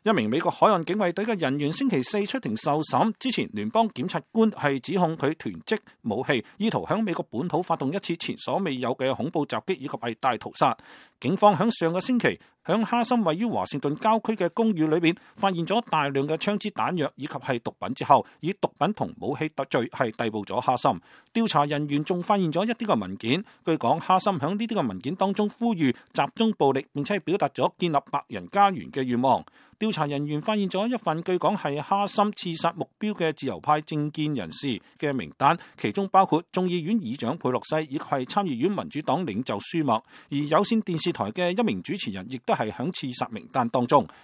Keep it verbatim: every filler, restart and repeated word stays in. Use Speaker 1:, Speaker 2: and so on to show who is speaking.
Speaker 1: 一名美國海岸警衛隊嘅人員星期四出庭受審，之前聯邦檢察官係指控佢囤積武器，意圖響美國本土發動一次前所未有嘅恐怖襲擊以及係大屠殺。警方響上個星期響哈森位於華盛頓郊區嘅公寓裏邊發現咗大量嘅槍支彈藥以及係毒品之後，以毒品同武器特罪係逮捕咗哈森。調查人員仲發現咗一啲嘅文件，據講哈森響呢啲嘅文件當中呼籲集中暴力，並且表達咗建立白人家園嘅願望。調查人員發現咗一份據講係哈森刺殺目標嘅自由派政見人士嘅名單，其中包括眾議院議長佩洛西以及係參議院民主黨領袖舒默，而有線電視台嘅一名主持人亦都係響刺殺名單當中。